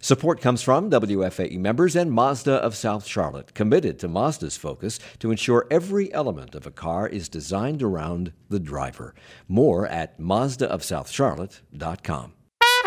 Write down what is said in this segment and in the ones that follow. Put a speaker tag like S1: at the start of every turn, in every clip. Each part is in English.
S1: Support comes from WFAE members and Mazda of South Charlotte, committed to Mazda's focus to ensure every element of a car is designed around the driver. More at MazdaofSouthCharlotte.com.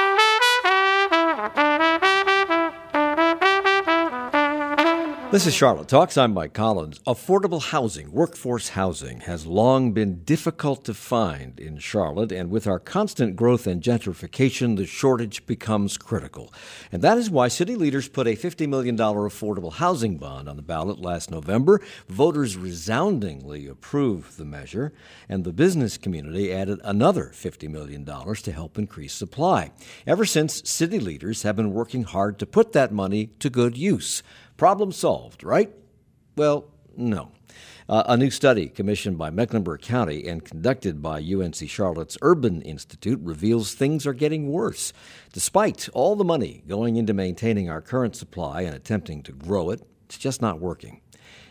S1: This is Charlotte Talks. I'm Mike Collins. Affordable housing, workforce housing, has long been difficult to find in Charlotte, and with our constant growth and gentrification, the shortage becomes critical. And that is why city leaders put a $50 million affordable housing bond on the ballot last November. Voters resoundingly approved the measure, and the business community added another $50 million to help increase supply. Ever since, city leaders have been working hard to put that money to good use. Problem solved, right? Well, no. A new study commissioned by Mecklenburg County and conducted by UNC Charlotte's Urban Institute reveals things are getting worse. Despite all the money going into maintaining our current supply and attempting to grow it, it's just not working.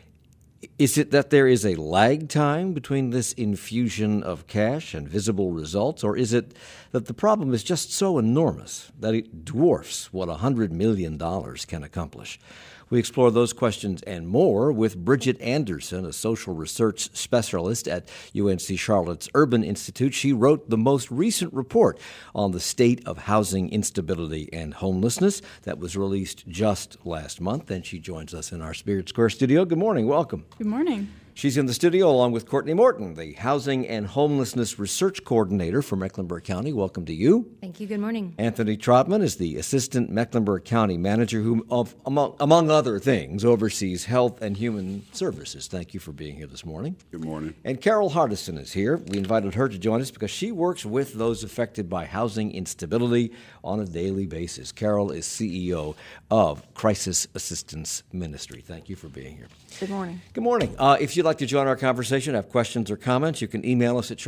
S1: Is it that there is a lag time between this infusion of cash and visible results, or is it that the problem is just so enormous that it dwarfs what $100 million can accomplish? We explore those questions and more with Bridget Anderson, a social research specialist at UNC Charlotte's Urban Institute. She wrote the most recent report on the state of housing instability and homelessness that was released just last month, and she joins us in our Spirit Square studio. Good morning. Welcome.
S2: Good morning.
S1: She's in the studio along with Courtney Morton, the Housing and Homelessness Research Coordinator for Mecklenburg County. Welcome to you.
S3: Thank you. Good morning.
S1: Anthony Trotman is the Assistant Mecklenburg County Manager who, among other things, oversees health and human services. Thank you for being here this morning.
S4: Good morning.
S1: And Carol Hardison is here. We invited her to join us because she works with those affected by housing instability on a daily basis. Carol is CEO of Crisis Assistance Ministry. Thank you for being here.
S2: Good morning.
S1: Good morning. If you'd like to join our conversation, have questions or comments, you can email us at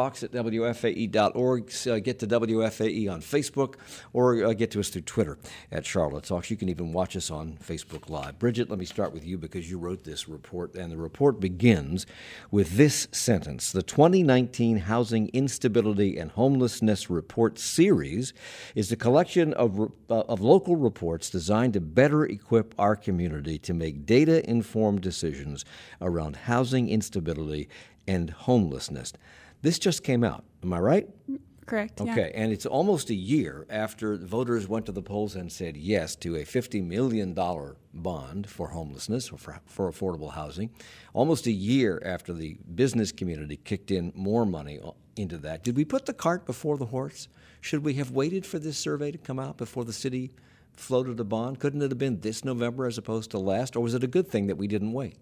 S1: charlottetalks@wfae.org, get to WFAE on Facebook, or get to us through Twitter at Charlotte Talks. You can even watch us on Facebook Live. Bridget, let me start with you because you wrote this report, and the report begins with this sentence. The 2019 Housing Instability and Homelessness Report Series is a collection of local reports designed to better equip our community to make data-informed decisions around housing instability and homelessness. This just came out. Am I right?
S2: Correct.
S1: Okay, yeah. And it's almost a year after voters went to the polls and said yes to a $50 million bond for homelessness or for affordable housing. Almost a year after the business community kicked in more money into that. Did we put the cart before the horse? Should we have waited for this survey to come out before the city floated a bond? Couldn't it have been this November as opposed to last? Or was it a good thing that we didn't wait?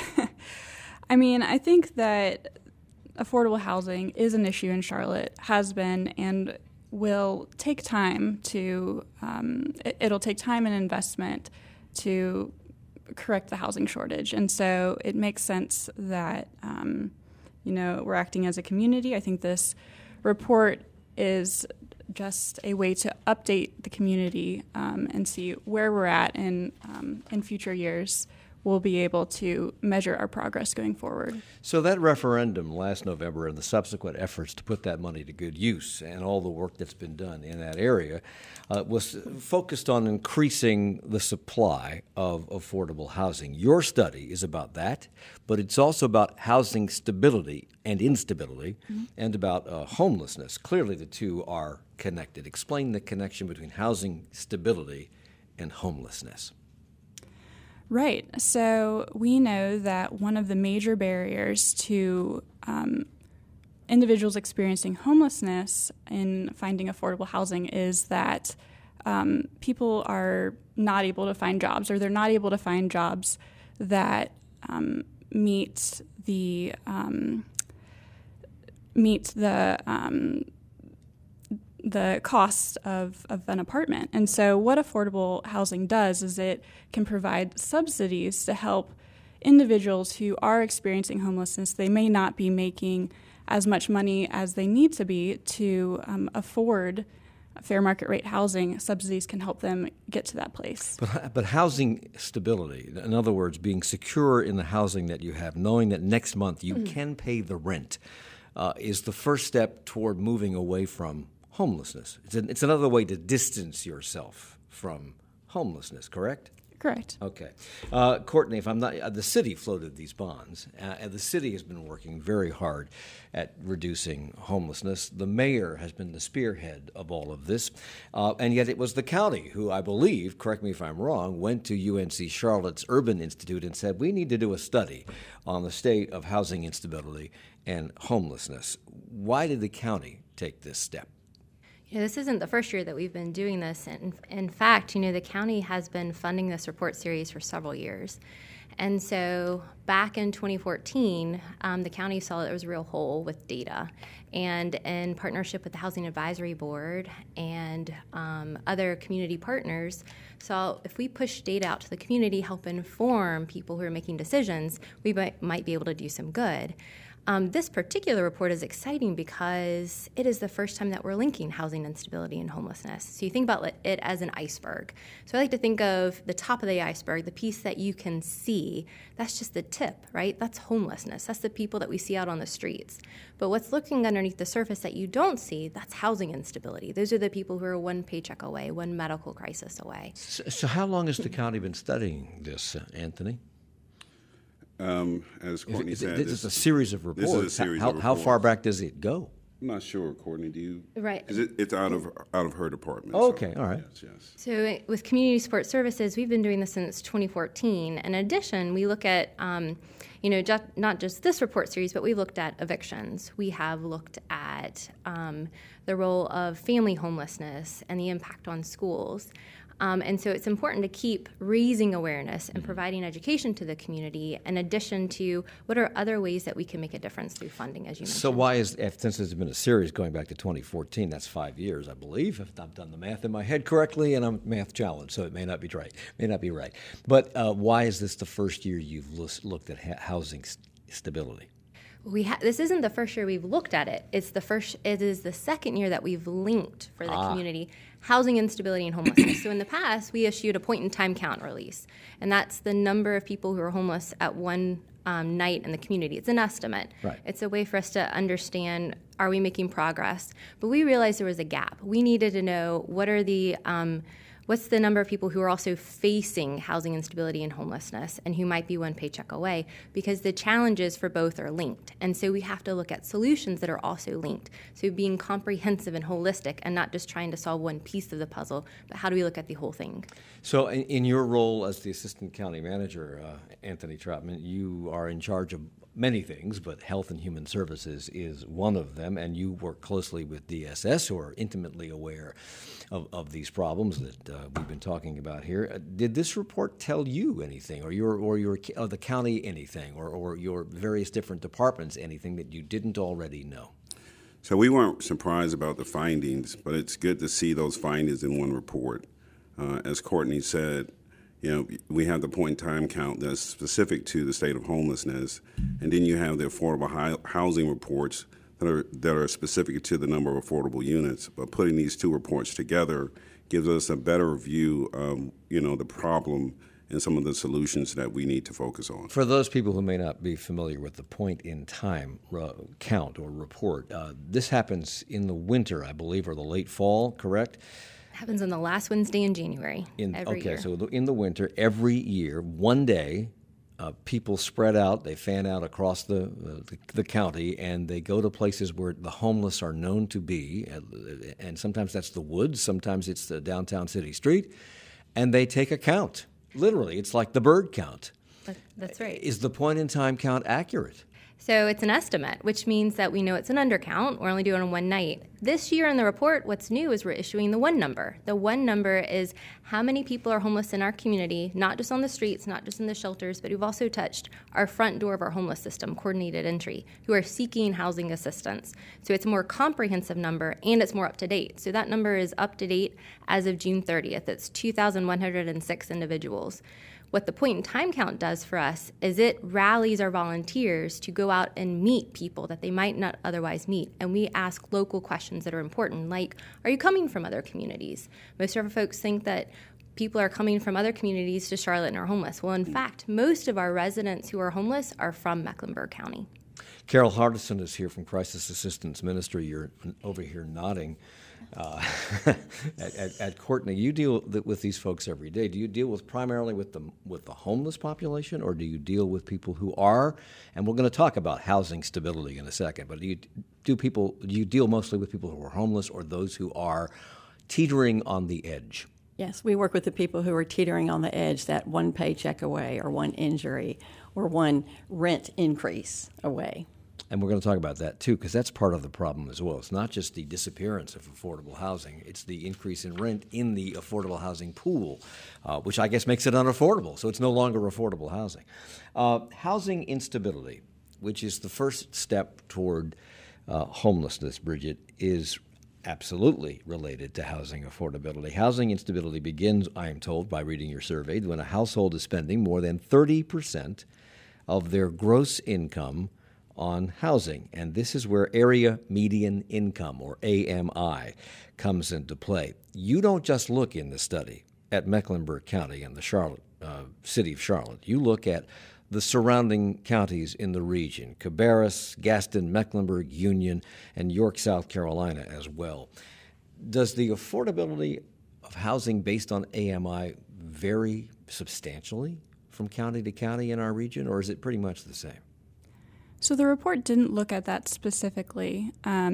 S2: I mean, I think that affordable housing is an issue in Charlotte, has been, and will take time to, it'll take time and investment to correct the housing shortage. And so it makes sense that, we're acting as a community. I think this report is just a way to update the community and see where we're at in future years. We'll be able to measure our progress going forward.
S1: So that referendum last November and the subsequent efforts to put that money to good use and all the work that's been done in that area was focused on increasing the supply of affordable housing. Your study is about that, but it's also about housing stability and instability and about homelessness. Clearly the two are connected. Explain the connection between housing stability and homelessness.
S2: Right. So we know that one of the major barriers to individuals experiencing homelessness in finding affordable housing is that people are not able to find jobs, or they're not able to find jobs that meet the cost of an apartment. And so what affordable housing does is it can provide subsidies to help individuals who are experiencing homelessness. They may not be making as much money as they need to be to afford fair market rate housing. Subsidies can help them get to that place.
S1: But housing stability, in other words, being secure in the housing that you have, knowing that next month you can pay the rent, is the first step toward moving away from homelessness. It's another way to distance yourself from homelessness, correct?
S2: Correct.
S1: Okay. Courtney, if I'm not, the city floated these bonds, and the city has been working very hard at reducing homelessness. The mayor has been the spearhead of all of this, and yet it was the county who, I believe, correct me if I'm wrong, went to UNC Charlotte's Urban Institute and said, we need to do a study on the state of housing instability and homelessness. Why did the county take this step?
S3: This isn't the first year that we've been doing this. In fact, the county has been funding this report series for several years. And so back in 2014, the county saw that there was a real hole with data. And in partnership with the Housing Advisory Board and other community partners, saw if we push data out to the community, help inform people who are making decisions, we might be able to do some good. This particular report is exciting because it is the first time that we're linking housing instability and homelessness. So you think about it as an iceberg. So I like to think of the top of the iceberg, the piece that you can see, that's just the tip, right? That's homelessness. That's the people that we see out on the streets. But what's looking underneath the surface that you don't see, that's housing instability. Those are the people who are one paycheck away, one medical crisis away.
S1: So how long has the county been studying this, Anthony?
S4: As Courtney said,
S1: this is a series of reports.
S4: This is a series of reports.
S1: How far back does it go?
S4: I'm not sure, Courtney. Do you?
S3: Right.
S4: It's out of her department.
S1: Okay,
S4: so,
S1: all right.
S4: Yes.
S3: So with Community Support Services, we've been doing this since 2014. In addition, we look at, not just this report series, but we've looked at evictions. We have looked at the role of family homelessness and the impact on schools. And so it's important to keep raising awareness and providing education to the community in addition to what are other ways that we can make a difference through funding, as you mentioned.
S1: So why since it's been a series going back to 2014, that's 5 years, I believe, if I've done the math in my head correctly, and I'm math challenged, so it may not be right. But why is this the first year you've looked at housing stability?
S3: This isn't the first year we've looked at it. It is the second year that we've linked for the community housing instability and homelessness. So in the past, we issued a point-in-time count release, and that's the number of people who are homeless at one night in the community. It's an estimate.
S1: Right.
S3: It's a way for us to understand, are we making progress? But we realized there was a gap. We needed to know what's the number of people who are also facing housing instability and homelessness and who might be one paycheck away, because the challenges for both are linked. And so we have to look at solutions that are also linked. So being comprehensive and holistic and not just trying to solve one piece of the puzzle, but how do we look at the whole thing?
S1: So in your role as the Assistant County Manager, Anthony Troutman, you are in charge of many things, but Health and Human Services is one of them, and you work closely with DSS, who are intimately aware of these problems that we've been talking about here. Did this report tell you anything, or the county anything, or your various different departments anything that you didn't already know?
S4: So we weren't surprised about the findings, but it's good to see those findings in one report. As Courtney said, we have the point-in-time count that's specific to the state of homelessness, and then you have the affordable housing reports that are specific to the number of affordable units. But putting these two reports together gives us a better view of, the problem and some of the solutions that we need to focus on.
S1: For those people who may not be familiar with the point-in-time count or report, this happens in the winter, I believe, or the late fall, correct?
S3: Happens on the last Wednesday in January every year.
S1: So in the winter, every year, one day, people spread out, they fan out across the county, and they go to places where the homeless are known to be, and sometimes that's the woods, sometimes it's the downtown city street, and they take a count. Literally, it's like the bird count.
S3: That's right.
S1: Is the point-in-time count accurate?
S3: So it's an estimate, which means that we know it's an undercount. We're only doing it on one night. This year in the report, what's new is we're issuing the one number. The one number is how many people are homeless in our community, not just on the streets, not just in the shelters, but who've also touched our front door of our homeless system, coordinated entry, who are seeking housing assistance. So it's a more comprehensive number, and it's more up to date. So that number is up to date as of June 30th. It's 2,106 individuals. What the point-in-time count does for us is it rallies our volunteers to go out and meet people that they might not otherwise meet. And we ask local questions that are important, like, are you coming from other communities? Most of our folks think that people are coming from other communities to Charlotte and are homeless. Well, in fact, most of our residents who are homeless are from Mecklenburg County.
S1: Carol Hardison is here from Crisis Assistance Ministry. You're over here nodding. At Courtney, you deal with these folks every day. Do you deal primarily with the homeless population, or do you deal with people who are? And we're going to talk about housing stability in a second. But do you deal mostly with people who are homeless, or those who are teetering on the edge?
S5: Yes, we work with the people who are teetering on the edge, that one paycheck away, or one injury, or one rent increase away.
S1: And we're going to talk about that, too, because that's part of the problem as well. It's not just the disappearance of affordable housing. It's the increase in rent in the affordable housing pool, which I guess makes it unaffordable. So it's no longer affordable housing. Housing instability, which is the first step toward homelessness, Bridget, is absolutely related to housing affordability. Housing instability begins, I am told, by reading your survey, when a household is spending more than 30% of their gross income on housing. And this is where area median income, or AMI, comes into play. You don't just look in the study at Mecklenburg County and the city of Charlotte. You look at the surrounding counties in the region, Cabarrus, Gaston, Mecklenburg, Union, and York, South Carolina as well. Does the affordability of housing based on AMI vary substantially from county to county in our region, or is it pretty much the same?
S2: So the report didn't look at that specifically,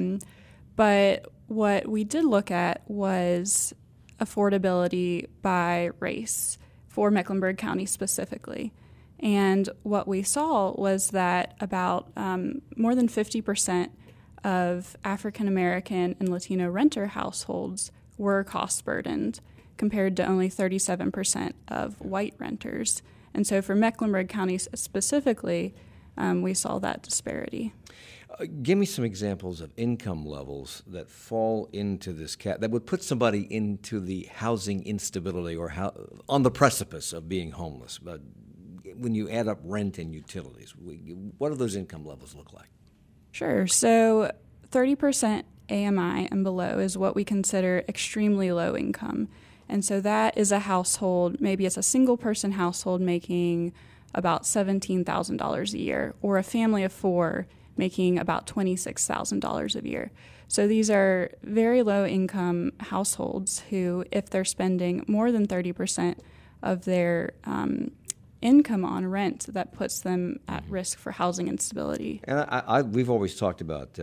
S2: but what we did look at was affordability by race for Mecklenburg County specifically. And what we saw was that about more than 50% of African American and Latino renter households were cost burdened, compared to only 37% of white renters. And so for Mecklenburg County specifically, we saw that disparity.
S1: Give me some examples of income levels that fall into this that would put somebody into the housing instability or on the precipice of being homeless. But when you add up rent and utilities, what do those income levels look like?
S2: Sure. So 30% AMI and below is what we consider extremely low income. And so that is a household, maybe it's a single person household making about $17,000 a year, or a family of four making about $26,000 a year. So these are very low income households who, if they're spending more than 30% of their income on rent, that puts them at risk for housing instability.
S1: And we've always talked about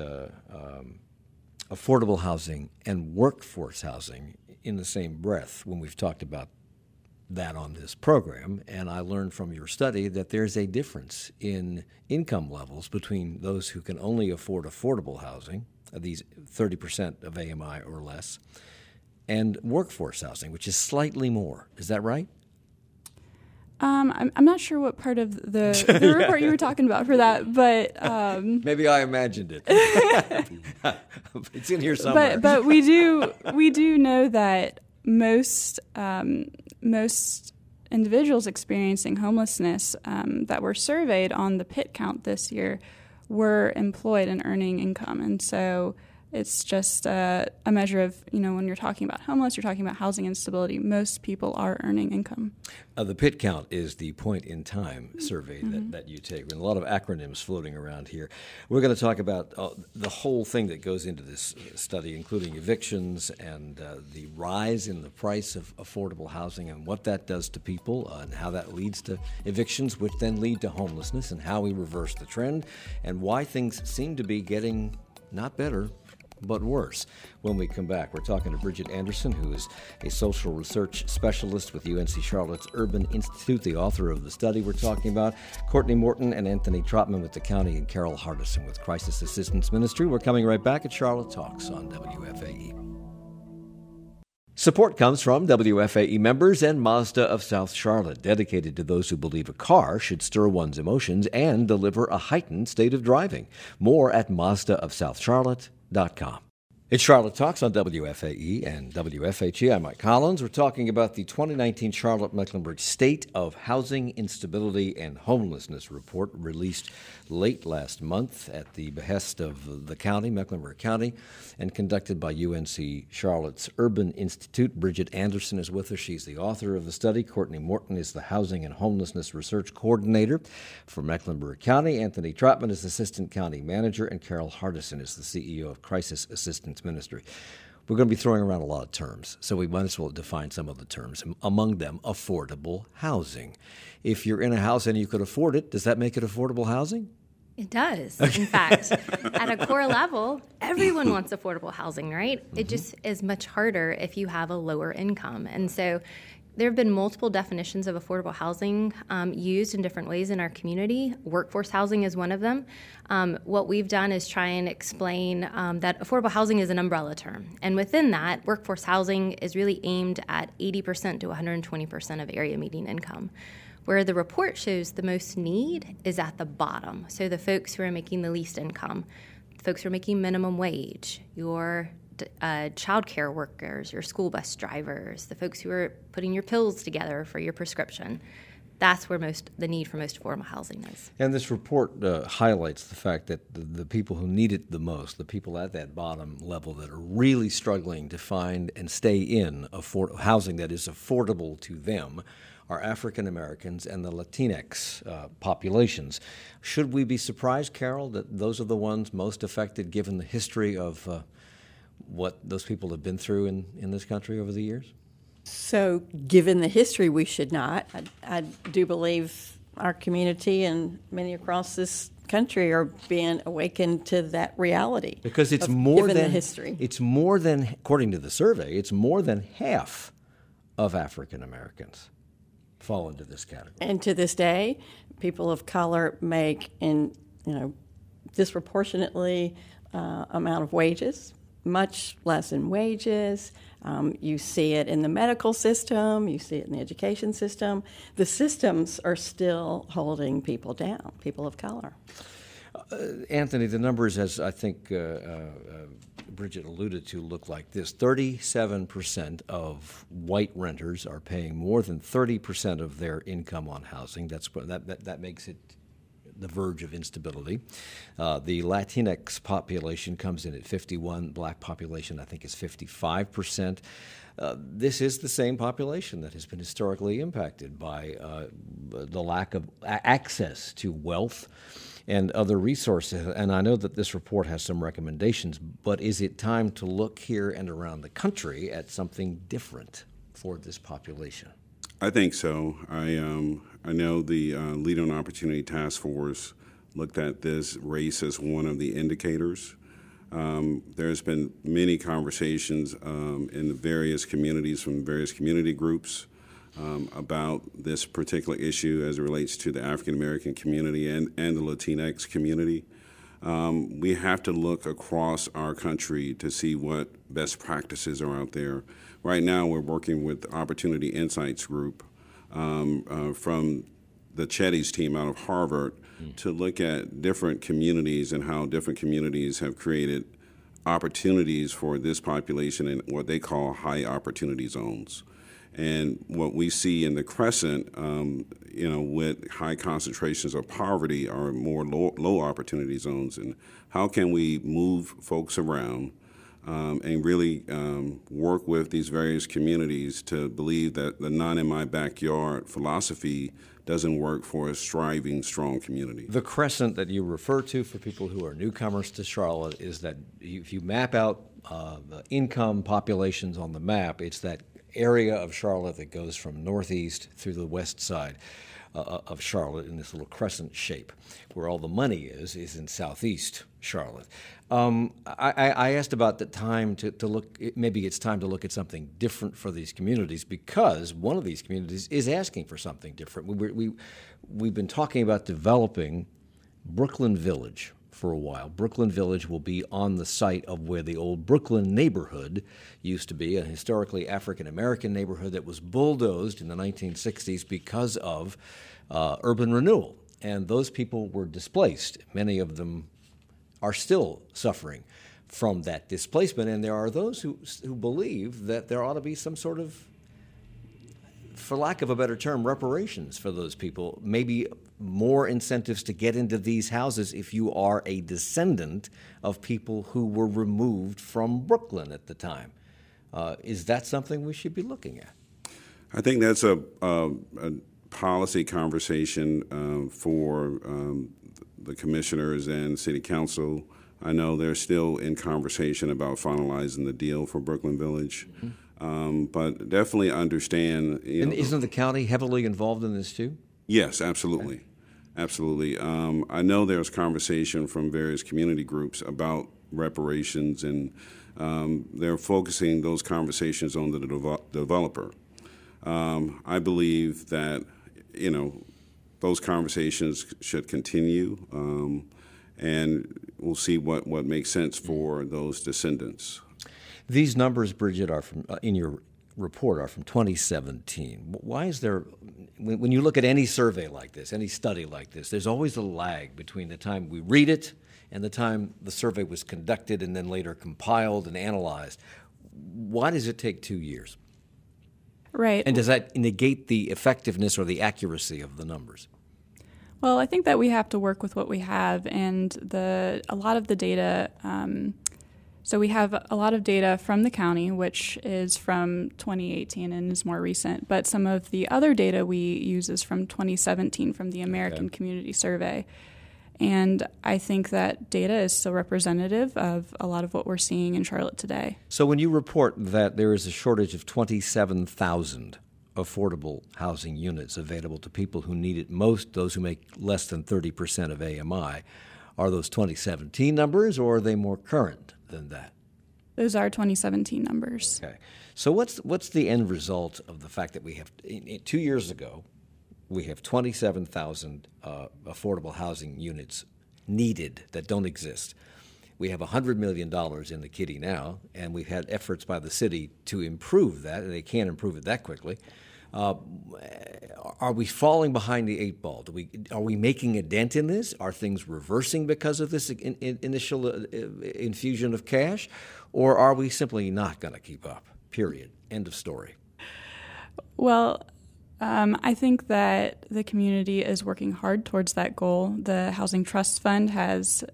S1: affordable housing and workforce housing in the same breath when we've talked about that on this program. And I learned from your study that there's a difference in income levels between those who can only afford affordable housing, these 30% of AMI or less, and workforce housing, which is slightly more. Is that right?
S2: I'm not sure what part of the report you were talking about for that, but
S1: maybe I imagined it. It's in here somewhere.
S2: But we do know that most individuals experiencing homelessness that were surveyed on the PIT count this year were employed and earning income, and so it's just a measure of, when you're talking about homeless, you're talking about housing instability, most people are earning income.
S1: The PIT count is the point-in-time survey that you take. And a lot of acronyms floating around here. We're going to talk about the whole thing that goes into this study, including evictions and the rise in the price of affordable housing and what that does to people and how that leads to evictions, which then lead to homelessness, and how we reverse the trend, and why things seem to be getting not better, but worse. When we come back, we're talking to Bridget Anderson, who is a social research specialist with UNC Charlotte's Urban Institute, the author of the study we're talking about, Courtney Morton and Anthony Trotman with the county, and Carol Hardison with Crisis Assistance Ministry. We're coming right back at Charlotte Talks on WFAE. Support comes from WFAE members and Mazda of South Charlotte, dedicated to those who believe a car should stir one's emotions and deliver a heightened state of driving. More at MazdaofSouthCharlotte.com. It's Charlotte Talks on WFAE and WFHE. I'm Mike Collins. We're talking about the 2019 Charlotte-Mecklenburg State of Housing Instability and Homelessness Report, released late last month at the behest of the county, Mecklenburg County, and conducted by UNC Charlotte's Urban Institute. Bridget Anderson is with us. She's the author of the study. Courtney Morton is the Housing and Homelessness Research Coordinator for Mecklenburg County. Anthony Trotman is Assistant County Manager, and Carol Hardison is the CEO of Crisis Assistance Ministry. we're going to be throwing around a lot of terms, so we might as well define some of the terms. Among them, affordable housing. If you're in a house and you could afford it, does that make it affordable housing?
S3: It does. In fact, at a core level, everyone wants affordable housing, right? It just is much harder if you have a lower income. And so there have been multiple definitions of affordable housing used in different ways in our community. Workforce housing is one of them. What we've done is try and explain that affordable housing is an umbrella term. And within that, workforce housing is really aimed at 80% to 120% of area median income. Where the report shows the most need is at the bottom. So the folks who are making the least income, the folks who are making minimum wage, your child care workers, your school bus drivers, the folks who are putting your pills together for your prescription. That's where the need for most affordable housing is.
S1: And this report highlights the fact that the people who need it the most, the people at that bottom level that are really struggling to find and stay in housing that is affordable to them, are African Americans and the Latinx populations. Should we be surprised, Carol, that those are the ones most affected given the history of what those people have been through in this country over the years?
S5: So given the history, we should not. I do believe our community and many across this country are being awakened to that reality.
S1: Because it's more
S5: given
S1: than
S5: the history.
S1: It's more than, according to the survey, it's more than half of African Americans fall into this category.
S5: And to this day, people of color make disproportionately amount of wages, much less in wages. You see it in the medical system. You see it in the education system. The systems are still holding people down, people of color.
S1: Anthony, the numbers, as I think Bridget alluded to, look like this. 37% of white renters are paying more than 30% of their income on housing. That makes it the verge of instability. The Latinx population comes in at 51%. Black population, I think, is 55%. This is the same population that has been historically impacted by the lack of access to wealth and other resources. And I know that this report has some recommendations, but is it time to look here and around the country at something different for this population?
S4: I think so. I know the Leader on Opportunity Task Force looked at this race as one of the indicators. There's been many conversations in the various communities from various community groups about this particular issue as it relates to the African American community and the Latinx community. We have to look across our country to see what best practices are out there. Right now, we're working with the Opportunity Insights Group from the Chetty's team out of Harvard to look at different communities and how different communities have created opportunities for this population in what they call high opportunity zones. And what we see in the Crescent, with high concentrations of poverty, are more low opportunity zones. And how can we move folks around and really work with these various communities to believe that the not in my backyard philosophy doesn't work for a striving, strong community.
S1: The crescent that you refer to for people who are newcomers to Charlotte is that if you map out the income populations on the map, it's that area of Charlotte that goes from northeast through the west side of Charlotte in this little crescent shape. Where all the money is in southeast Charlotte. I asked about the time to look, maybe it's time to look at something different for these communities, because one of these communities is asking for something different. We've been talking about developing Brooklyn Village for a while. Brooklyn Village will be on the site of where the old Brooklyn neighborhood used to be, a historically African-American neighborhood that was bulldozed in the 1960s because of urban renewal. And those people were displaced. Many of them are still suffering from that displacement. And there are those who believe that there ought to be some sort of, for lack of a better term, reparations for those people, maybe more incentives to get into these houses if you are a descendant of people who were removed from Brooklyn at the time. Is that something we should be looking at?
S4: I think that's a policy conversation for the commissioners and city council I know they're still in conversation about finalizing the deal for Brooklyn Village. But definitely understand.
S1: And isn't the county heavily involved in this too?
S4: Yes, absolutely. Okay. Absolutely. I know there's conversation from various community groups about reparations, and they're focusing those conversations on the developer. I believe that, those conversations should continue, and we'll see what makes sense for those descendants.
S1: These numbers, Bridget, are from in your report are from 2017. Why is there, when you look at any survey like this, any study like this, there's always a lag between the time we read it and the time the survey was conducted and then later compiled and analyzed? Why does it take 2 years?
S2: Right.
S1: And does that negate the effectiveness or the accuracy of the numbers?
S2: Well, I think that we have to work with what we have, and a lot of the data. So we have a lot of data from the county, which is from 2018 and is more recent. But some of the other data we use is from 2017 from the American Community Survey. And I think that data is still representative of a lot of what we're seeing in Charlotte today.
S1: So when you report that there is a shortage of 27,000 affordable housing units available to people who need it most, those who make less than 30% of AMI, are those 2017 numbers, or are they more current than that?
S2: Those are 2017 numbers.
S1: Okay. So what's the end result of the fact that we have, 2 years ago, we have 27,000 affordable housing units needed that don't exist. We have $100 million in the kitty now, and we've had efforts by the city to improve that, and they can't improve it that quickly. Are we falling behind the eight ball? Are we making a dent in this? Are things reversing because of this initial infusion of cash? Or are we simply not going to keep up, period? End of story.
S2: Well, I think that the community is working hard towards that goal. The Housing Trust Fund has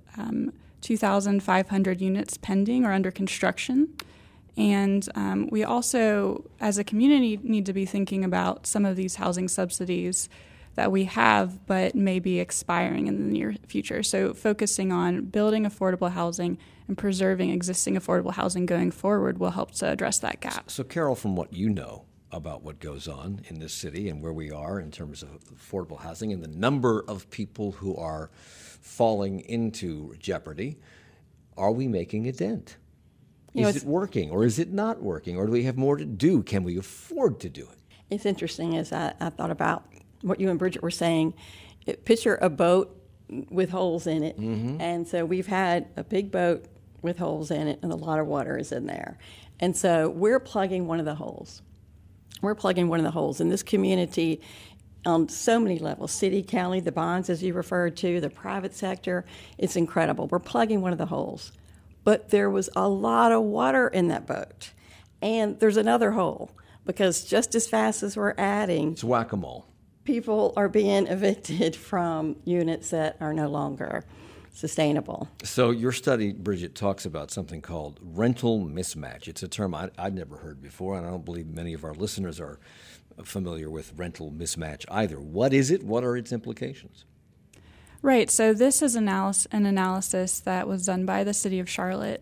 S2: 2,500 units pending or under construction. And we also, as a community, need to be thinking about some of these housing subsidies that we have but may be expiring in the near future. So focusing on building affordable housing and preserving existing affordable housing going forward will help to address that gap.
S1: So, Carol, from what you know about what goes on in this city and where we are in terms of affordable housing and the number of people who are falling into jeopardy, are we making a dent? Is it working, or is it not working, or do we have more to do? Can we afford to do it?
S5: It's interesting as I thought about what you and Bridget were saying. Picture a boat with holes in it, and so we've had a big boat with holes in it, and a lot of water is in there. And so we're plugging one of the holes. We're plugging one of the holes in this community on so many levels, city, county, the bonds, as you referred to, the private sector. It's incredible. We're plugging one of the holes. But there was a lot of water in that boat. And there's another hole, because just as fast as we're adding,
S1: it's whack-a-mole.
S5: People are being evicted from units that are no longer sustainable.
S1: So your study, Bridget, talks about something called rental mismatch. It's a term I'd never heard before, and I don't believe many of our listeners are familiar with rental mismatch either. What is it? What are its implications?
S2: Right. So this is an analysis that was done by the city of Charlotte,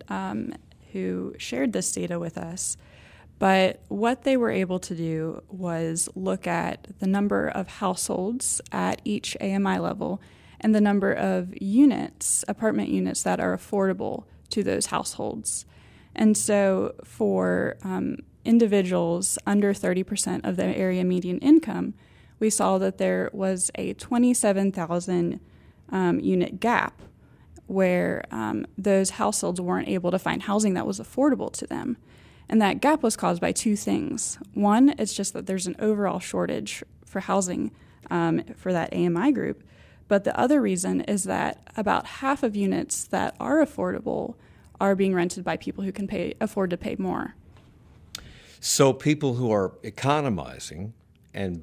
S2: who shared this data with us. But what they were able to do was look at the number of households at each AMI level and the number of units, apartment units, that are affordable to those households. And so for individuals under 30% of the area median income, we saw that there was a 27,000 unit gap where those households weren't able to find housing that was affordable to them. And that gap was caused by two things. One, it's just that there's an overall shortage for housing for that AMI group. But the other reason is that about half of units that are affordable are being rented by people who can afford to pay more.
S1: So people who are economizing and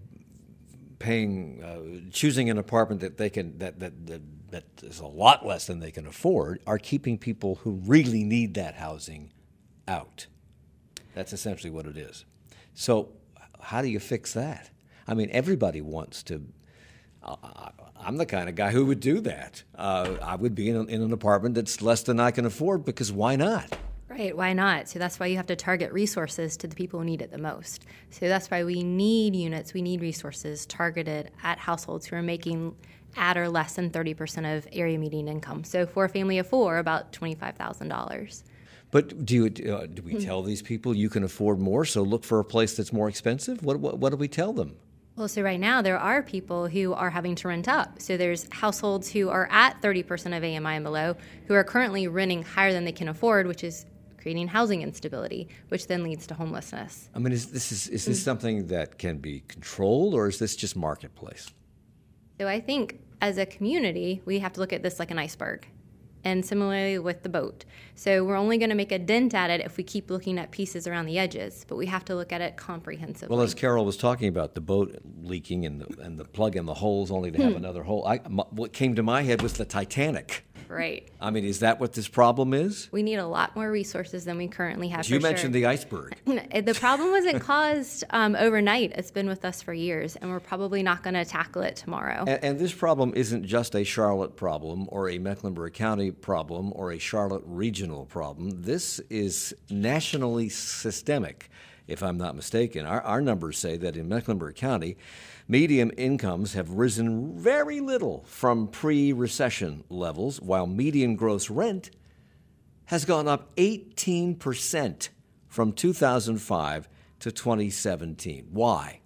S1: paying, choosing an apartment that they can that is a lot less than they can afford, are keeping people who really need that housing out. That's essentially what it is. So how do you fix that? I mean, everybody wants to. I'm the kind of guy who would do that. I would be in an apartment that's less than I can afford, because why not?
S3: Right, why not? So that's why you have to target resources to the people who need it the most. So that's why we need units, we need resources targeted at households who are making at or less than 30% of area median income. So for a family of four, about $25,000.
S1: But do we tell these people you can afford more, so look for a place that's more expensive? What do we tell them?
S3: Well, so right now there are people who are having to rent up. So there's households who are at 30% of AMI and below who are currently renting higher than they can afford, which is creating housing instability, which then leads to homelessness.
S1: I mean, is this something that can be controlled, or is this just marketplace?
S3: So I think as a community, we have to look at this like an iceberg. And similarly with the boat. So we're only going to make a dent at it if we keep looking at pieces around the edges, but we have to look at it comprehensively.
S1: Well, as Carol was talking about the boat leaking and the plug in the holes only to have another hole, what came to my head was the Titanic.
S3: Right.
S1: I mean, is that what this problem is?
S3: We need a lot more resources than we currently have.
S1: You mentioned the iceberg.
S3: The problem wasn't caused overnight. It's been with us for years, and we're probably not going to tackle it tomorrow.
S1: And this problem isn't just a Charlotte problem or a Mecklenburg County problem or a Charlotte regional problem. This is nationally systemic, if I'm not mistaken. Our numbers say that in Mecklenburg County, median incomes have risen very little from pre-recession levels, while median gross rent has gone up 18% from 2005 to 2017. Why?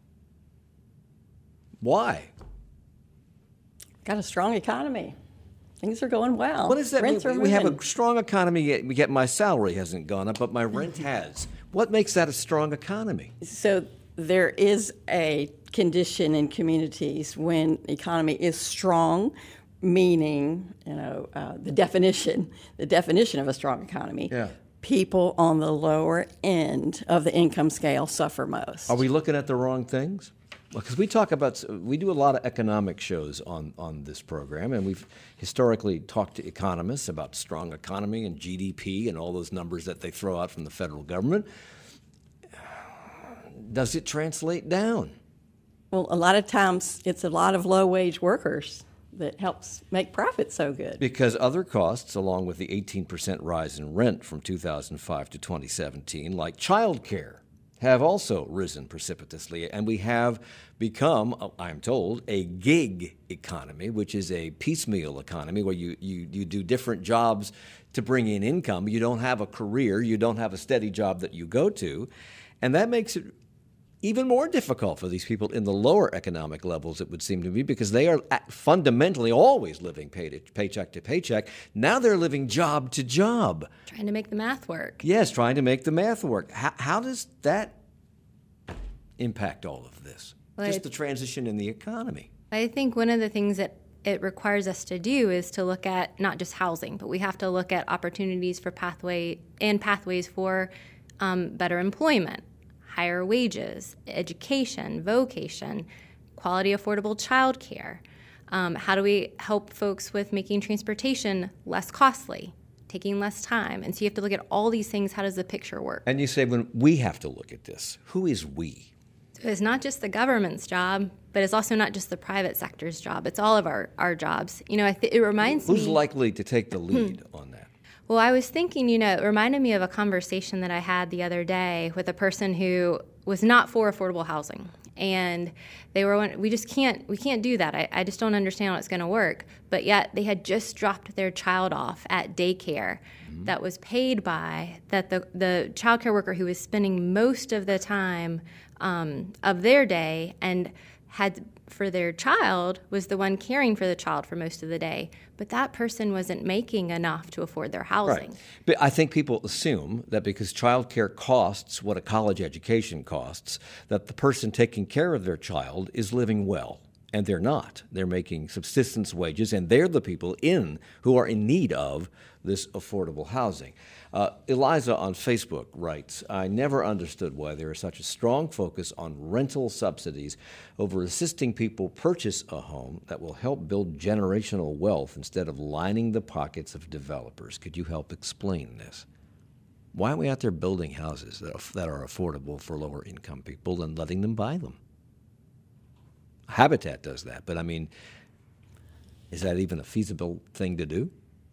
S1: Why?
S5: Got a strong economy. Things are going well.
S1: What does that
S5: Rents
S1: mean?
S5: are
S1: We have
S5: moving.
S1: a strong economy, yet my salary hasn't gone up, but my rent has. What makes that a strong economy?
S5: So there is a condition in communities when the economy is strong, meaning, the definition of a strong economy.
S1: Yeah.
S5: People on the lower end of the income scale suffer most.
S1: Are we looking at the wrong things? Because we do a lot of economic shows on this program, and we've historically talked to economists about strong economy and GDP and all those numbers that they throw out from the federal government. Does it translate down?
S5: Well, a lot of times it's a lot of low-wage workers that helps make profit so good.
S1: Because other costs, along with the 18% rise in rent from 2005 to 2017, like child care, have also risen precipitously, and we have become, I'm told, a gig economy, which is a piecemeal economy where you do different jobs to bring in income. You don't have a career, you don't have a steady job that you go to, and that makes it even more difficult for these people in the lower economic levels, it would seem to me, because they are fundamentally always living paycheck to paycheck. Now they're living job to job.
S3: Trying to make the math work.
S1: Yes, trying to make the math work. How does that impact all of this?
S3: Well,
S1: Just the transition in the economy.
S3: I think one of the things that it requires us to do is to look at not just housing, but we have to look at opportunities for pathways for better employment, higher wages, education, vocation, quality, affordable child care. How do we help folks with making transportation less costly, taking less time? And so you have to look at all these things. How does the picture work?
S1: And you say, when we have to look at this, who is we?
S3: So it's not just the government's job, but it's also not just the private sector's job. It's all of our jobs. It reminds me...
S1: Who's likely to take the lead on that?
S3: Well, I was thinking, it reminded me of a conversation that I had the other day with a person who was not for affordable housing. And they were, we can't do that. I just don't understand how it's going to work. But yet they had just dropped their child off at daycare that was paid by, that the child care worker who was spending most of the time of their day and had for their child was the one caring for the child for most of the day. But that person wasn't making enough to afford their housing.
S1: Right. But I think people assume that because child care costs what a college education costs, that the person taking care of their child is living well. And they're not. They're making subsistence wages, and they're the people who are in need of this affordable housing. Eliza on Facebook writes, I never understood why there is such a strong focus on rental subsidies over assisting people purchase a home that will help build generational wealth instead of lining the pockets of developers. Could you help explain this? Why aren't we out there building houses that are affordable for lower income people and letting them buy them? Habitat does that, but I mean, is that even a feasible thing to do?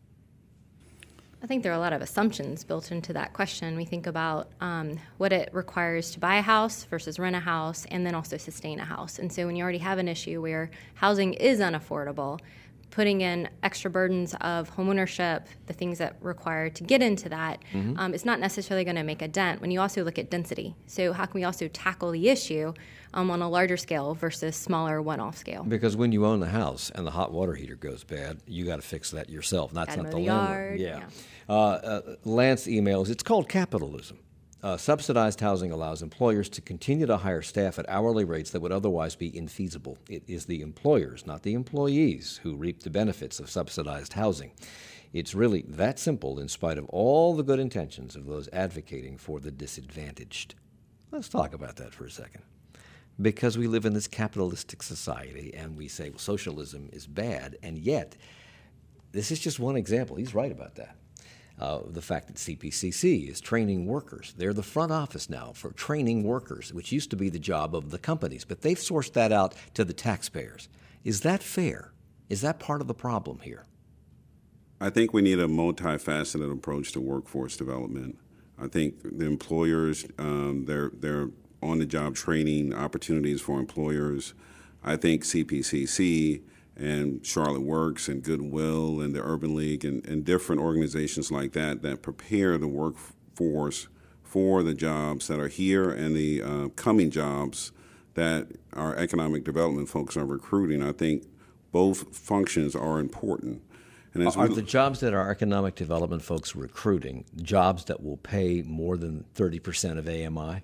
S3: I think there are a lot of assumptions built into that question. We think about what it requires to buy a house versus rent a house, and then also sustain a house. And so when you already have an issue where housing is unaffordable, putting in extra burdens of homeownership, the things that require to get into that, it's not necessarily going to make a dent when you also look at density. So how can we also tackle the issue on a larger scale versus smaller one-off scale?
S1: Because when you own the house and the hot water heater goes bad, you got to fix that yourself. That's not the landlord. Yeah. Lance emails, it's called capitalism. Subsidized housing allows employers to continue to hire staff at hourly rates that would otherwise be infeasible. It is the employers, not the employees, who reap the benefits of subsidized housing. It's really that simple in spite of all the good intentions of those advocating for the disadvantaged. Let's talk about that for a second. Because we live in this capitalistic society and we say, well, socialism is bad, and yet this is just one example. He's right about that. The fact that CPCC is training workers. They're the front office now for training workers, which used to be the job of the companies, but they've sourced that out to the taxpayers. Is that fair? Is that part of the problem here?
S4: I think we need a multifaceted approach to workforce development. I think the employers, they're on-the-job training opportunities for employers. I think CPCC and Charlotte Works and Goodwill and the Urban League and different organizations like that prepare the workforce for the jobs that are here and the coming jobs that our economic development folks are recruiting. I think both functions are important. And
S1: are the jobs that our economic development folks recruiting jobs that will pay more than 30% of AMI?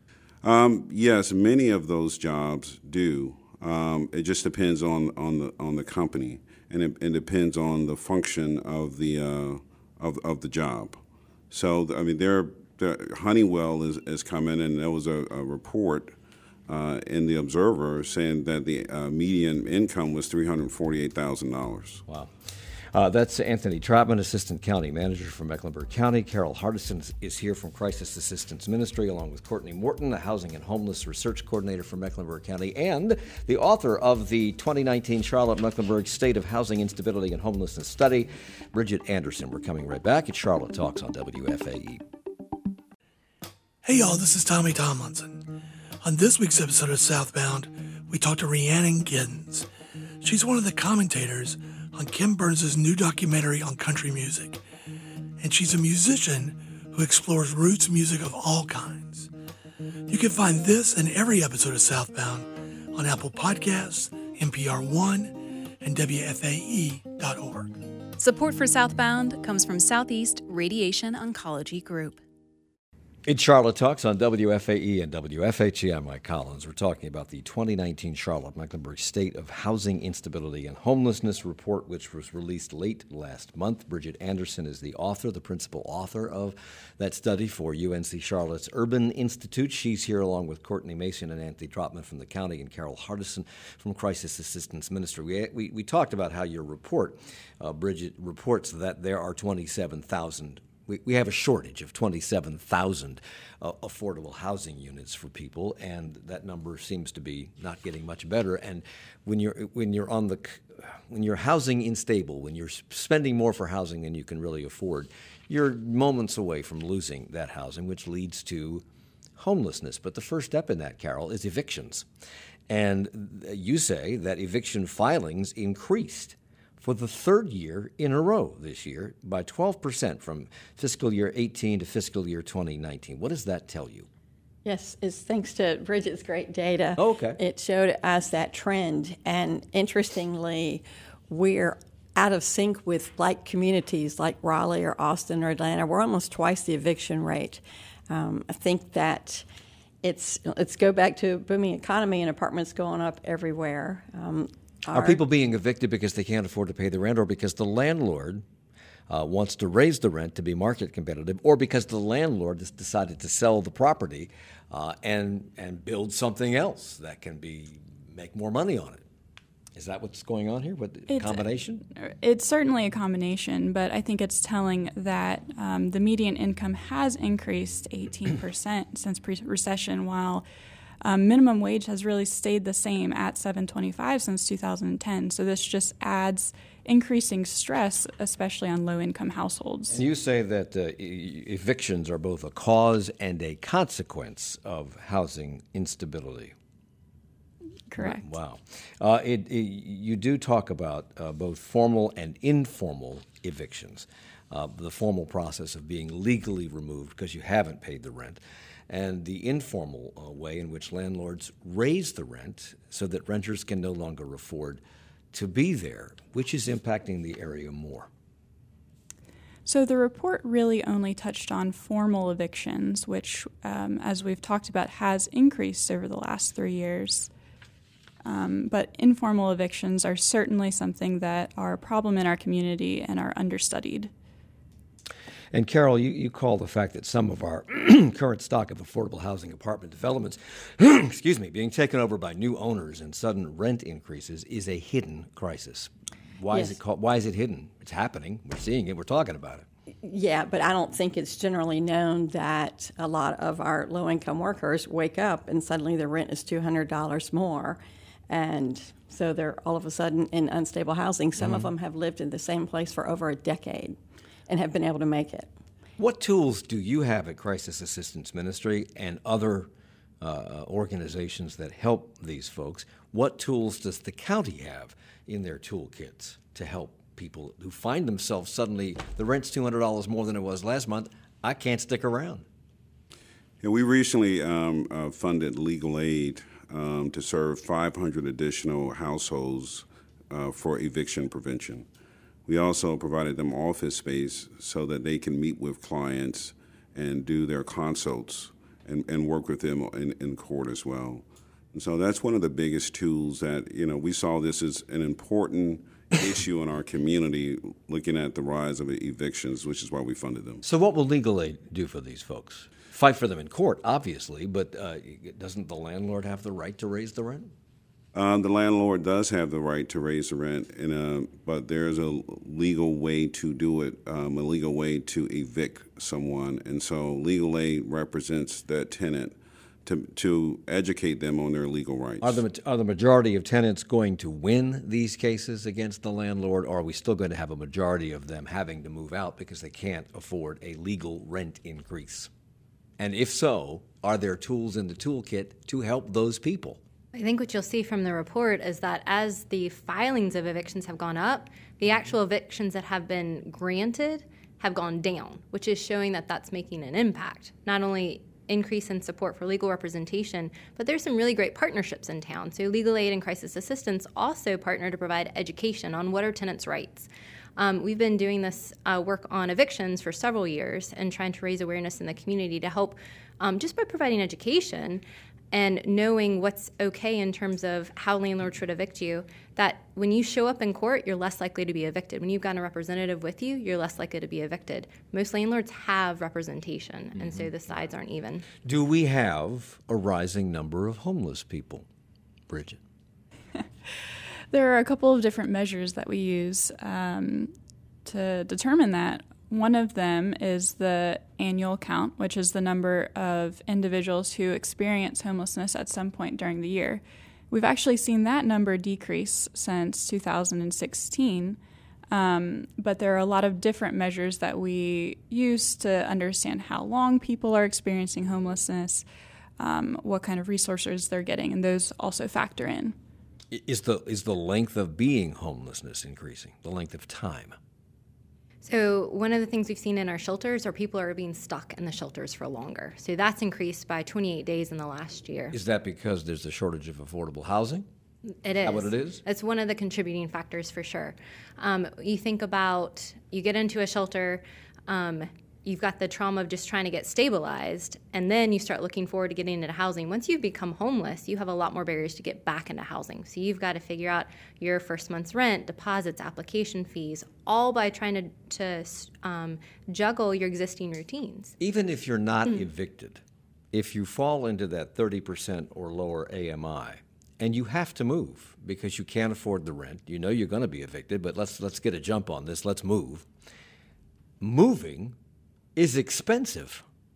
S4: Yes, many of those jobs do. It just depends on the company, and it depends on the function of the job. So I mean, Honeywell is coming, and there was a report in the Observer saying that the median income was $348,000.
S1: Wow. That's Anthony Trotman, Assistant County Manager for Mecklenburg County. Carol Hardison is here from Crisis Assistance Ministry, along with Courtney Morton, the Housing and Homeless Research Coordinator for Mecklenburg County, and the author of the 2019 Charlotte-Mecklenburg State of Housing Instability and Homelessness Study, Bridget Anderson. We're coming right back at Charlotte Talks on WFAE.
S6: Hey, y'all, this is Tommy Tomlinson. On this week's episode of Southbound, we talked to Rhiannon Giddens. She's one of the commentators on Ken Burns' new documentary on country music. And she's a musician who explores roots music of all kinds. You can find this and every episode of Southbound on Apple Podcasts, NPR One, and WFAE.org.
S7: Support for Southbound comes from Southeast Radiation Oncology Group.
S1: It's Charlotte Talks on WFAE and WFHE. I'm Mike Collins. We're talking about the 2019 Charlotte-Mecklenburg State of Housing Instability and Homelessness report, which was released late last month. Bridget Anderson is the principal author of that study for UNC Charlotte's Urban Institute. She's here along with Courtney Mason and Anthony Trotman from the county and Carol Hardison from Crisis Assistance Ministry. We talked about how your report, Bridget, reports that there are 27,000 We have a shortage of 27,000 affordable housing units for people, and that number seems to be not getting much better. And when you're housing unstable, when you're spending more for housing than you can really afford, you're moments away from losing that housing, which leads to homelessness. But the first step in that, Carol, is evictions. And you say that eviction filings increased for the third year in a row this year by 12% from fiscal year 18 to fiscal year 2019. What does that tell you?
S5: Yes, it's thanks to Bridget's great data.
S1: Oh, okay.
S5: It showed us that trend. And interestingly, we're out of sync with like communities like Raleigh or Austin or Atlanta. We're almost twice the eviction rate. I think that let's go back to booming economy and apartments going up everywhere.
S1: Are people being evicted because they can't afford to pay the rent, or because the landlord wants to raise the rent to be market competitive, or because the landlord has decided to sell the property and build something else that can make more money on it? Is that what's going on here? Combination?
S2: It's certainly a combination, but I think it's telling that the median income has increased 18% since pre-recession, while Minimum wage has really stayed the same at $7.25 since 2010. So this just adds increasing stress, especially on low-income households.
S1: And you say that evictions are both a cause and a consequence of housing instability.
S2: Correct.
S1: Wow. You do talk about both formal and informal evictions, the formal process of being legally removed because you haven't paid the rent, and the informal way in which landlords raise the rent so that renters can no longer afford to be there, which is impacting the area more.
S2: So the report really only touched on formal evictions, which, as we've talked about, has increased over the last 3 years. But informal evictions are certainly something that are a problem in our community and are understudied.
S1: And Carol, you call the fact that some of our current stock of affordable housing apartment developments, being taken over by new owners and sudden rent increases is a hidden crisis. Why
S5: Yes.
S1: Why is it hidden? It's happening. We're seeing it. We're talking about it.
S5: Yeah, but I don't think it's generally known that a lot of our low-income workers wake up and suddenly their rent is $200 more. And so they're all of a sudden in unstable housing. Some of them have lived in the same place for over a decade and have been able to make it.
S1: What tools do you have at Crisis Assistance Ministry and other organizations that help these folks? What tools does the county have in their toolkits to help people who find themselves suddenly, the rent's $200 more than it was last month, I can't stick around?
S4: Yeah, we recently funded legal aid to serve 500 additional households for eviction prevention. We also provided them office space so that they can meet with clients and do their consults and work with them in court as well. And so that's one of the biggest tools that, we saw this as an important issue in our community, looking at the rise of evictions, which is why we funded them.
S1: So what will legal aid do for these folks? Fight for them in court, obviously, but doesn't the landlord have the right to raise the rent?
S4: The landlord does have the right to raise the rent, but there's a legal way to do it, a legal way to evict someone. And so legal aid represents that tenant to educate them on their legal rights.
S1: Are the majority of tenants going to win these cases against the landlord, or are we still going to have a majority of them having to move out because they can't afford a legal rent increase? And if so, are there tools in the toolkit to help those people?
S3: I think what you'll see from the report is that as the filings of evictions have gone up, the actual evictions that have been granted have gone down, which is showing that that's making an impact. Not only increase in support for legal representation, but there's some really great partnerships in town. So Legal Aid and Crisis Assistance also partner to provide education on what are tenants' rights. We've been doing this work on evictions for several years and trying to raise awareness in the community to help just by providing education and knowing what's okay in terms of how landlords should evict you, that when you show up in court, you're less likely to be evicted. When you've got a representative with you, you're less likely to be evicted. Most landlords have representation, and so the sides aren't even.
S1: Do we have a rising number of homeless people, Bridget?
S2: There are a couple of different measures that we use to determine that. One of them is the annual count, which is the number of individuals who experience homelessness at some point during the year. We've actually seen that number decrease since 2016, but there are a lot of different measures that we use to understand how long people are experiencing homelessness, what kind of resources they're getting, and those also factor in.
S1: Is the length of being homelessness increasing, the length of time?
S3: So one of the things we've seen in our shelters are people are being stuck in the shelters for longer. So that's increased by 28 days in the last year.
S1: Is that because there's a shortage of affordable housing?
S3: It is.
S1: Is that what it is?
S3: It's one of the contributing factors for sure. You think about, you get into a shelter, you've got the trauma of just trying to get stabilized, and then you start looking forward to getting into housing. Once you've become homeless, you have a lot more barriers to get back into housing. So you've got to figure out your first month's rent, deposits, application fees, all by trying to juggle your existing routines.
S1: Even if you're not evicted, if you fall into that 30% or lower AMI, and you have to move because you can't afford the rent, you know you're going to be evicted, but let's get a jump on this, let's move. Moving is expensive.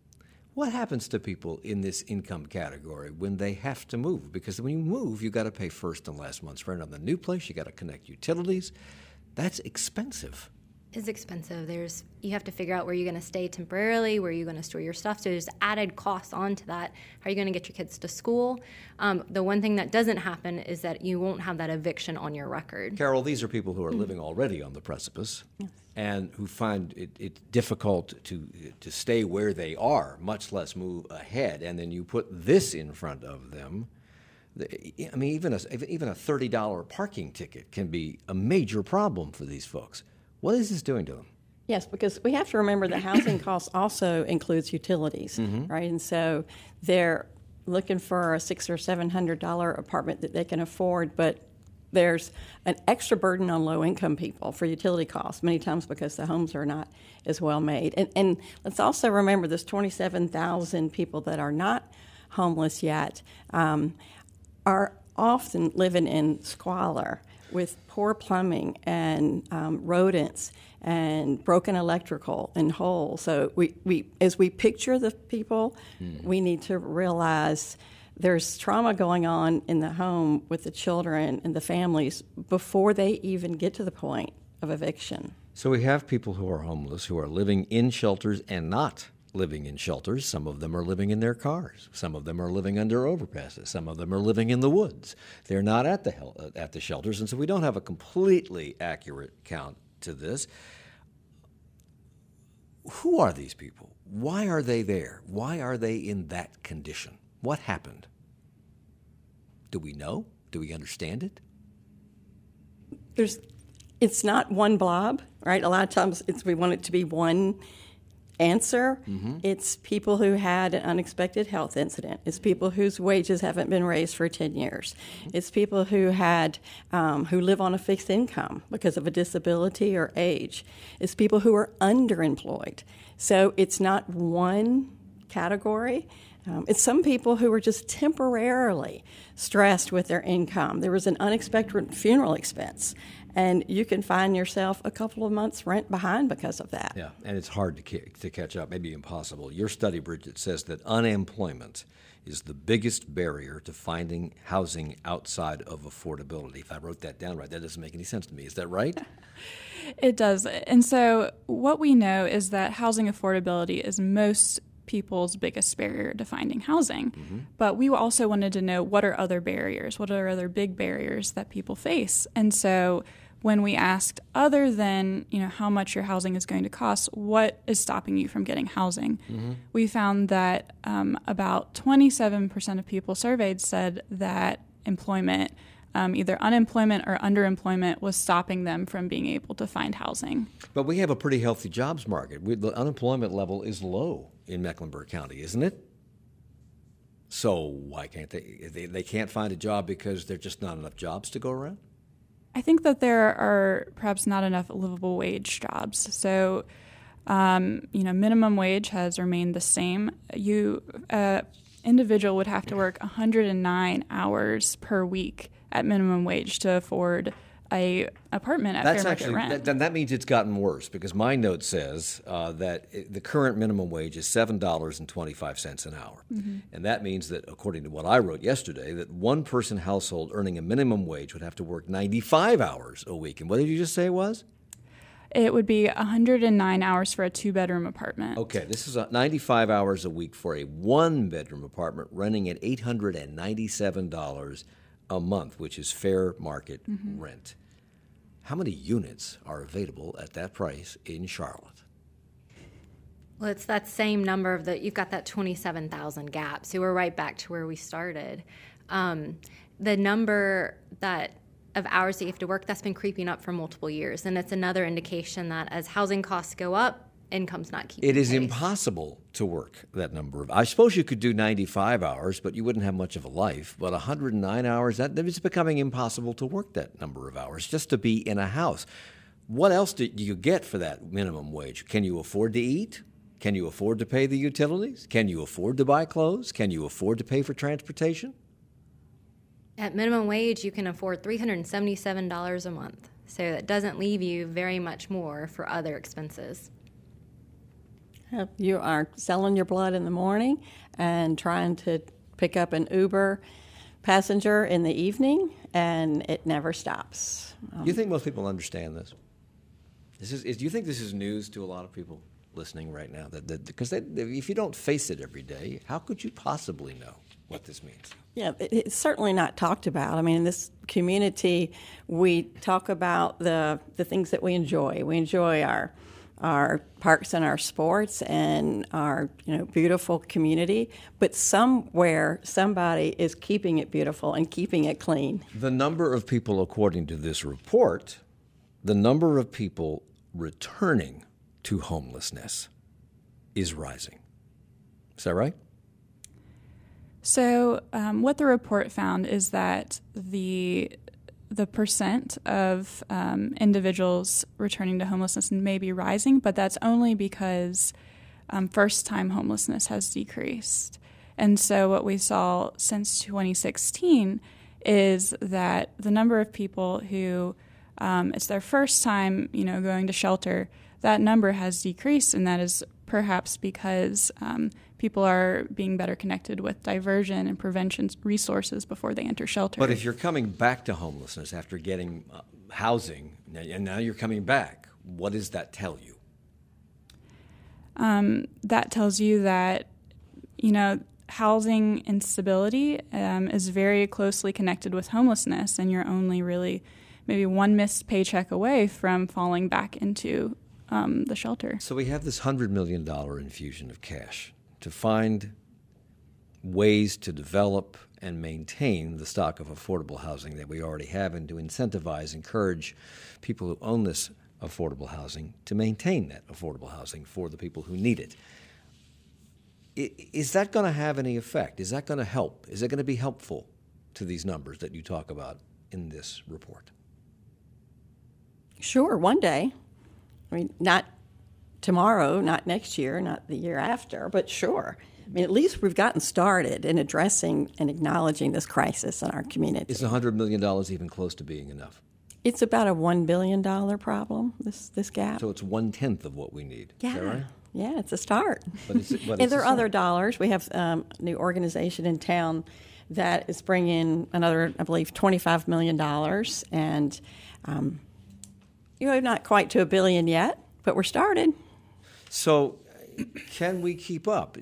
S1: What happens to people in this income category when they have to move? Because when you move, you got to pay first and last month's rent on the new place. You got to connect utilities. That's expensive.
S3: Is expensive. You have to figure out where you're going to stay temporarily, where you're going to store your stuff. So there's added costs onto that. How are you going to get your kids to school? The one thing that doesn't happen is that you won't have that eviction on your record.
S1: Carol, these are people who are living already on the precipice and who find it difficult to stay where they are, much less move ahead. And then you put this in front of them. I mean, even a $30 parking ticket can be a major problem for these folks. What is this doing to them?
S5: Yes, because we have to remember that housing costs also includes utilities, right? And so they're looking for a $600 or $700 apartment that they can afford, but there's an extra burden on low-income people for utility costs, many times because the homes are not as well made. And let's also remember there's 27,000 people that are not homeless yet, are often living in squalor with poor plumbing and rodents and broken electrical and holes. So we as we picture the people, we need to realize there's trauma going on in the home with the children and the families before they even get to the point of eviction.
S1: So we have people who are homeless, who are living in shelters and not living in shelters. Some of them are living in their cars. Some of them are living under overpasses. Some of them are living in the woods. They're not at the shelters, and so we don't have a completely accurate count to this. Who are these people? Why are they there? Why are they in that condition? What happened? Do we know? Do we understand it?
S5: It's not one blob, right? A lot of times we want it to be one answer. It's people who had an unexpected health incident. It's people whose wages haven't been raised for 10 years. It's people who who live on a fixed income because of a disability or age. It's people who are underemployed. So it's not one category. It's some people who are just temporarily stressed with their income. There was an unexpected funeral expense, and you can find yourself a couple of months' rent behind because of that.
S1: Yeah, and it's hard to catch up, maybe impossible. Your study, Bridget, says that unemployment is the biggest barrier to finding housing outside of affordability. If I wrote that down right, that doesn't make any sense to me. Is that right?
S2: It does. And so what we know is that housing affordability is most people's biggest barrier to finding housing. But we also wanted to know what are other barriers, what are other big barriers that people face. And so when we asked, other than how much your housing is going to cost, what is stopping you from getting housing, we found that about 27% of people surveyed said that employment, either unemployment or underemployment, was stopping them from being able to find housing.
S1: But we have a pretty healthy jobs market. The unemployment level is low in Mecklenburg County, isn't it? So why can't they can't find a job because there are just not enough jobs to go around?
S2: I think that there are perhaps not enough livable wage jobs. So, minimum wage has remained the same. Individual would have to work 109 hours per week at minimum wage to afford a apartment at fair market rent.
S1: Then that means it's gotten worse, because my note says that the current minimum wage is $7.25 an hour. And that means that, according to what I wrote yesterday, that one person household earning a minimum wage would have to work 95 hours a week. And what did you just say it was?
S2: It would be 109 hours for a two-bedroom apartment.
S1: Okay, this is 95 hours a week for a one-bedroom apartment renting at $897 a month, which is fair market rent. How many units are available at that price in Charlotte?
S3: Well, it's that same number of you've got that 27,000 gap. So we're right back to where we started. The number of hours that you have to work, that's been creeping up for multiple years. And it's another indication that as housing costs go up, income's not keeping
S1: It is
S3: pace.
S1: impossible to work that number of. I suppose you could do 95 hours, but you wouldn't have much of a life. But 109 hours, it's becoming impossible to work that number of hours just to be in a house. What else do you get for that minimum wage? Can you afford to eat? Can you afford to pay the utilities? Can you afford to buy clothes? Can you afford to pay for transportation?
S3: At minimum wage, you can afford $377 a month. So that doesn't leave you very much more for other expenses.
S5: You are selling your blood in the morning and trying to pick up an Uber passenger in the evening, and it never stops.
S1: Do you think most people understand this? Do you think this is news to a lot of people listening right now? Because if you don't face it every day, how could you possibly know what this means?
S5: Yeah, it's certainly not talked about. I mean, in this community, we talk about the things that we enjoy. We enjoy our parks and our sports and our beautiful community, but somewhere somebody is keeping it beautiful and keeping it clean.
S1: The number of people, according to this report, the number of people returning to homelessness is rising. Is that right?
S2: So what the report found is that the percent of individuals returning to homelessness may be rising, but that's only because first-time homelessness has decreased. And so what we saw since 2016 is that the number of people who it's their first time, going to shelter, that number has decreased, and that is perhaps because people are being better connected with diversion and prevention resources before they enter shelter.
S1: But if you're coming back to homelessness after getting housing, and now you're coming back, what does that tell you?
S2: That tells you that, housing instability is very closely connected with homelessness, and you're only really maybe one missed paycheck away from falling back into the shelter.
S1: So we have this $100 million infusion of cash to find ways to develop and maintain the stock of affordable housing that we already have, and to incentivize, encourage people who own this affordable housing to maintain that affordable housing for the people who need it. Is that going to have any effect? Is that going to help? Is it going to be helpful to these numbers that you talk about in this report?
S5: Sure, one day. I mean, not tomorrow, not next year, not the year after, but sure. I mean, at least we've gotten started in addressing and acknowledging this crisis in our community.
S1: Is $100 million even close to being enough?
S5: It's about a $1 billion problem, this gap.
S1: So it's 1/10 of what we need.
S5: Yeah.
S1: Is that right?
S5: Yeah, it's a start.
S1: But
S5: and there are other dollars. We have a new organization in town that is bringing another, I believe, $25 million. And not quite to $1 billion yet, but we're started.
S1: So, can we keep up?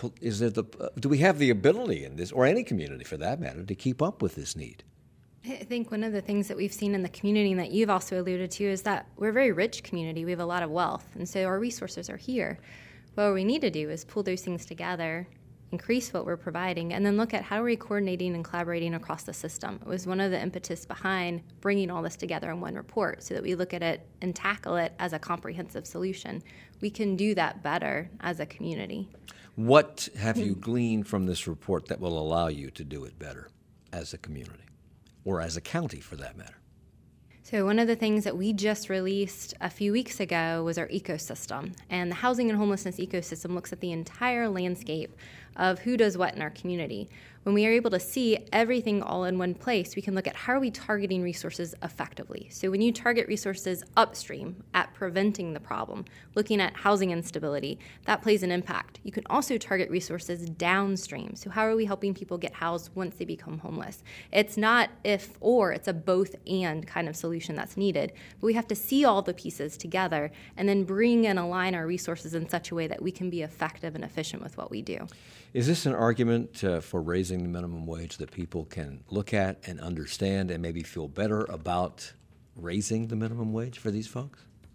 S1: Do we have the ability in this, or any community for that matter, to keep up with this need?
S3: I think one of the things that we've seen in the community and that you've also alluded to is that we're a very rich community. We have a lot of wealth, and so our resources are here. What we need to do is pull those things together, increase what we're providing, and then look at how are we coordinating and collaborating across the system. It was one of the impetus behind bringing all this together in one report so that we look at it and tackle it as a comprehensive solution. We can do that better as a community.
S1: What have you gleaned from this report that will allow you to do it better as a community, or as a county for that matter?
S3: So one of the things that we just released a few weeks ago was our ecosystem. And the housing and homelessness ecosystem looks at the entire landscape of who does what in our community. When we are able to see everything all in one place, we can look at how are we targeting resources effectively. So when you target resources upstream at preventing the problem, looking at housing instability, that plays an impact. You can also target resources downstream. So how are we helping people get housed once they become homeless? It's not if or, it's a both and kind of solution that's needed. But we have to see all the pieces together and then bring and align our resources in such a way that we can be effective and efficient with what we do.
S1: Is this an argument for raising the minimum wage that people can look at and understand and maybe feel better about raising the minimum wage for these folks?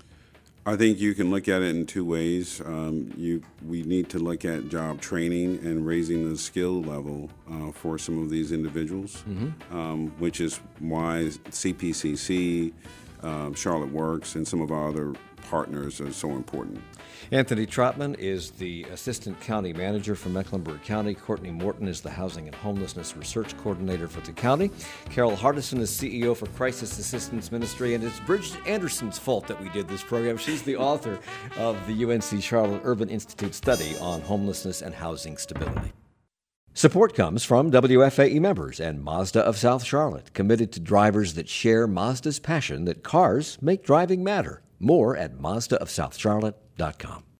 S4: I think you can look at it in two ways. We need to look at job training and raising the skill level for some of these individuals, which is why CPCC, Charlotte Works, and some of our other partners are so important.
S1: Anthony Trotman is the Assistant County Manager for Mecklenburg County. Courtney Morton is the Housing and Homelessness Research Coordinator for the county. Carol Hardison is CEO for Crisis Assistance Ministry, and it's Bridget Anderson's fault that we did this program. She's the author of the UNC Charlotte Urban Institute study on homelessness and housing stability. Support comes from WFAE members and Mazda of South Charlotte, committed to drivers that share Mazda's passion that cars make driving matter. More at MazdaofSouthCharlotte.com.